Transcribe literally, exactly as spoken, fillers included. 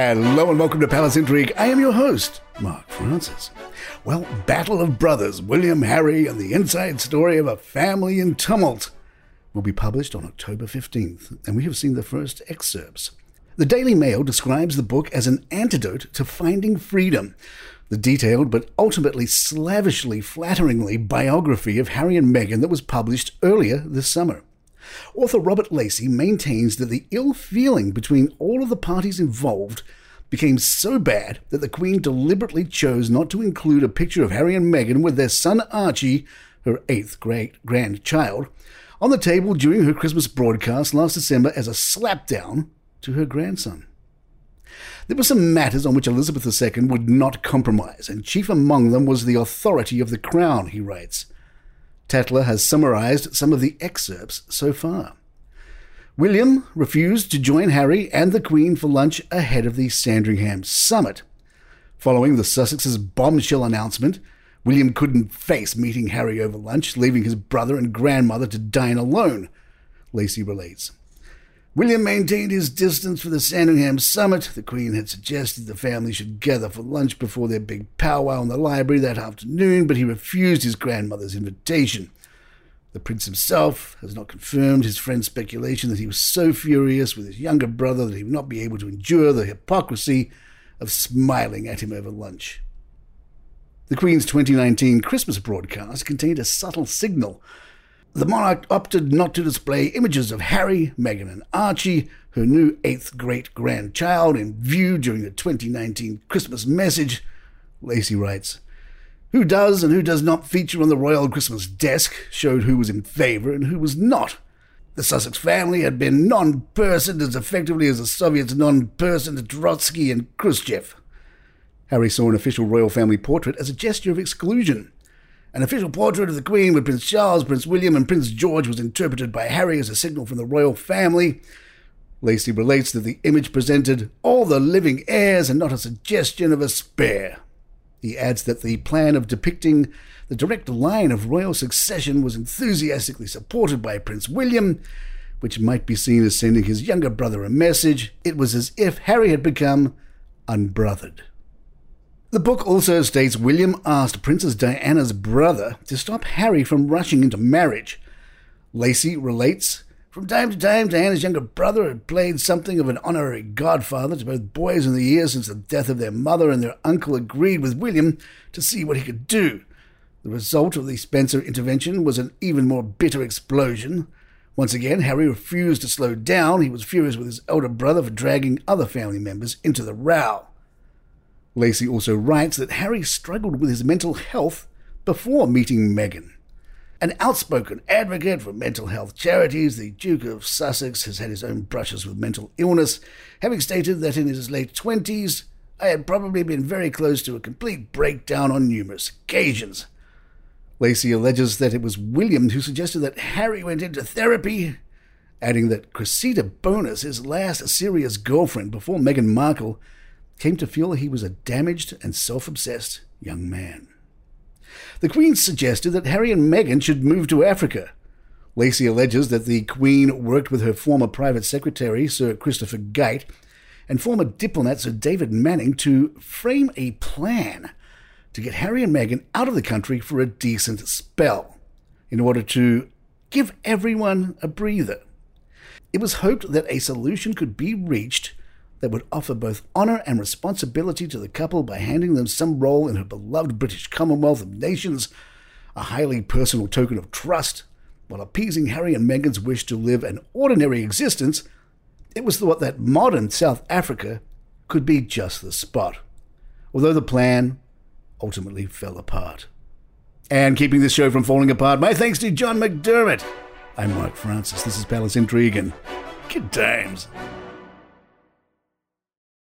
Hello and welcome to Palace Intrigue. I am your host, Mark Francis. Well, Battle of Brothers, William, Harry, and the inside story of a family in tumult will be published on October fifteenth, and we have seen the first excerpts. The Daily Mail describes the book as an antidote to finding freedom, the detailed but ultimately slavishly flatteringly biography of Harry and Meghan that was published earlier this summer. Author Robert Lacey maintains that the ill feeling between all of the parties involved became so bad that the Queen deliberately chose not to include a picture of Harry and Meghan with their son Archie, her eighth great-grandchild, on the table during her Christmas broadcast last December as a slapdown to her grandson. There were some matters on which Elizabeth the Second would not compromise, and chief among them was the authority of the Crown, he writes. Tatler has summarized some of the excerpts so far. William refused to join Harry and the Queen for lunch ahead of the Sandringham summit. Following the Sussex's bombshell announcement, William couldn't face meeting Harry over lunch, leaving his brother and grandmother to dine alone, Lacey relates. William maintained his distance for the Sandringham summit. The Queen had suggested the family should gather for lunch before their big powwow in the library that afternoon, but he refused his grandmother's invitation. The Prince himself has not confirmed his friend's speculation that he was so furious with his younger brother that he would not be able to endure the hypocrisy of smiling at him over lunch. The Queen's twenty nineteen Christmas broadcast contained a subtle signal. The monarch opted not to display images of Harry, Meghan and Archie, her new eighth great-grandchild, in view during the twenty nineteen Christmas message. Lacey writes, "Who does and who does not feature on the royal Christmas desk showed who was in favour and who was not. The Sussex family had been non-personed as effectively as the Soviets non-personed Trotsky and Khrushchev." Harry saw an official royal family portrait as a gesture of exclusion. An official portrait of the Queen with Prince Charles, Prince William and Prince George was interpreted by Harry as a signal from the royal family. Lacey relates that the image presented all the living heirs and not a suggestion of a spare. He adds that the plan of depicting the direct line of royal succession was enthusiastically supported by Prince William, which might be seen as sending his younger brother a message. It was as if Harry had become unbrothered. The book also states William asked Princess Diana's brother to stop Harry from rushing into marriage. Lacey relates, "From time to time, Diana's younger brother had played something of an honorary godfather to both boys in the years since the death of their mother, and their uncle agreed with William to see what he could do. The result of the Spencer intervention was an even more bitter explosion. Once again, Harry refused to slow down. He was furious with his elder brother for dragging other family members into the row." Lacey also writes that Harry struggled with his mental health before meeting Meghan. An outspoken advocate for mental health charities, the Duke of Sussex has had his own brushes with mental illness, having stated that in his late twenties, "I had probably been very close to a complete breakdown on numerous occasions." Lacey alleges that it was William who suggested that Harry went into therapy, adding that Cressida Bonus, his last serious girlfriend before Meghan Markle, came to feel he was a damaged and self-obsessed young man. The Queen suggested that Harry and Meghan should move to Africa. Lacey alleges that the Queen worked with her former private secretary, Sir Christopher Gate, and former diplomat Sir David Manning to frame a plan to get Harry and Meghan out of the country for a decent spell, in order to give everyone a breather. It was hoped that a solution could be reached that would offer both honour and responsibility to the couple by handing them some role in her beloved British Commonwealth of Nations, a highly personal token of trust, while appeasing Harry and Meghan's wish to live an ordinary existence. It was thought that modern South Africa could be just the spot, although the plan ultimately fell apart. And keeping this show from falling apart, my thanks to John McDermott. I'm Mark Francis. This is Palace Intrigue, and good times.